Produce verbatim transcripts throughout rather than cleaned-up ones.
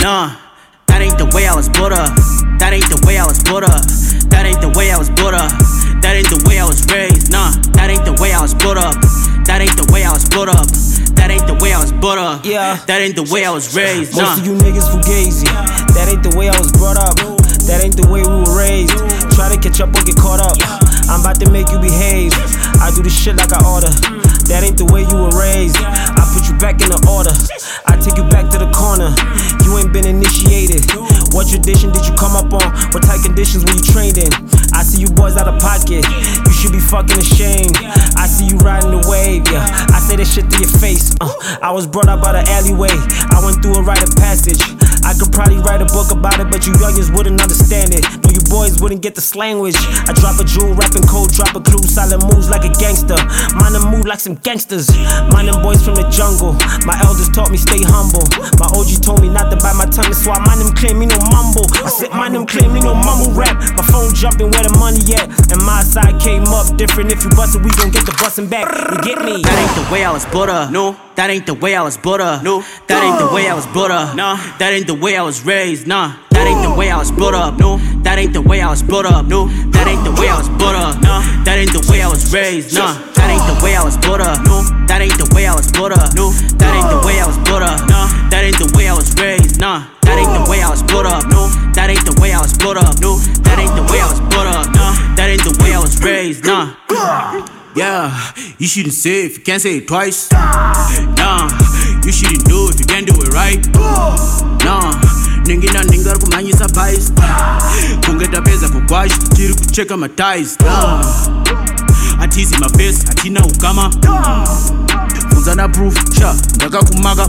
Nah, that ain't the way I was brought up. That ain't the way I was brought up. That ain't the way I was brought up. That ain't the way I was raised. Nah, that ain't the way I was brought up. That ain't the way I was brought up. That ain't the way I was brought up. Yeah. That ain't the way I was raised. Nah. Most of you niggas fugazi. That ain't the way I was brought up. That ain't the way we were raised. Try to catch up or get caught up. I'm about to make you behave. I do this shit like I order. That ain't the way you were raised. I put you back in the order. I take you back to the corner. You ain't been initiated. What tradition did you come up on? What type conditions were you trained in? I see you boys out of pocket. You should be fucking ashamed. I see you riding the wave, yeah. I say that shit to your face. Uh, I was brought up by the alleyway. I went through a rite of passage. I could probably write a book about it, but you youngins wouldn't understand it. No, you boys wouldn't get the slanguage. I drop a jewel, rapping cold, drop a clue, silent moves like a gangster. Mind them move like some gangsters. Mind them boys from the jungle. My elders taught me stay humble. My O G told me not to bite my tongue, so I mind them claim me no mumble. I said mind them claim me no mumble rap. My phone jumping where the money at, and my side came up different. If you bust it, we gon' get the bustin' back. You get me? That ain't the way I was brought up. No, that ain't the way I was brought up. No, that ain't the way I was brought up. Nah, that ain't the way I was raised. Nah, that ain't the way I was brought up. No, that ain't the way I was brought up. No, that ain't the way I was brought up. Nah, that ain't the way I was raised. Nah, that ain't the way I was brought up. No, that ain't the way I was brought up. No, that ain't the way I was brought up. Nah, that ain't the way I was raised. Nah, that ain't the way I was brought up. No, that ain't the way I was brought up. No, that ain't the way I was brought up. Nah, that ain't the way I was raised. Nah. Yeah, you shouldn't say it if you can't say it twice. Nah, you shouldn't do it if you can't do it right. Nah, ningi na ninga kumanyisa bias. Kungeta pesa kukwash, chiri kucheka matais. Nah, atizi mabesi, atina ukama. Funzana proof, sha, ndaka kumaga.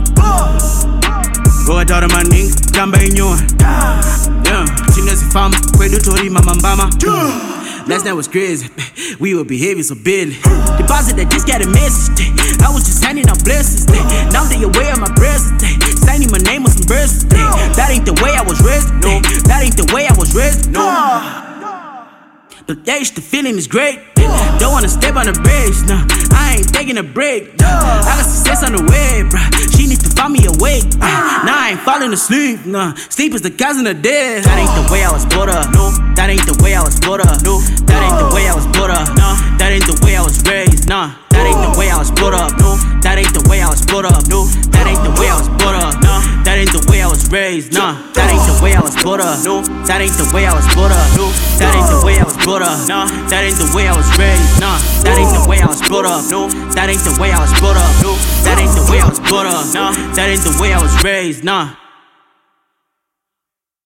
Goa tara maning, tamba inyo. Yeah, tina zifamu, kwedu tori mama mbama. Last night was crazy, we were behaving so badly. Deposit that just got a message, I was just handing out blessings. Now they aware of my presence, signing my name on some verses. That ain't the way I was raised, no. That ain't the way I was raised, no. But yeah, the feeling is great. Don't wanna step on the brakes, nah. I ain't taking a break. Nah. I got success on the way, bruh. She needs to find me awake. Nah, nah I ain't falling asleep, nah. Sleep is the cousin of death. That ain't the way I was brought up, no. That ain't the way I was brought up, no. That ain't the way I was brought up, nah. That ain't the way I was raised, nah. That ain't the way I was brought up, no. That ain't the way I was brought up, no. That ain't the way I was brought up, nah. That ain't the way I was raised, nah. That ain't the way I was brought up, no. That ain't the way I was brought up, no. That ain't the way I was brought up, nah. That ain't the way I was raised, nah. That ain't the way I was brought up, no. That ain't the way I was brought up, no. That ain't the way I was brought up, nah. That ain't the way I was raised, nah.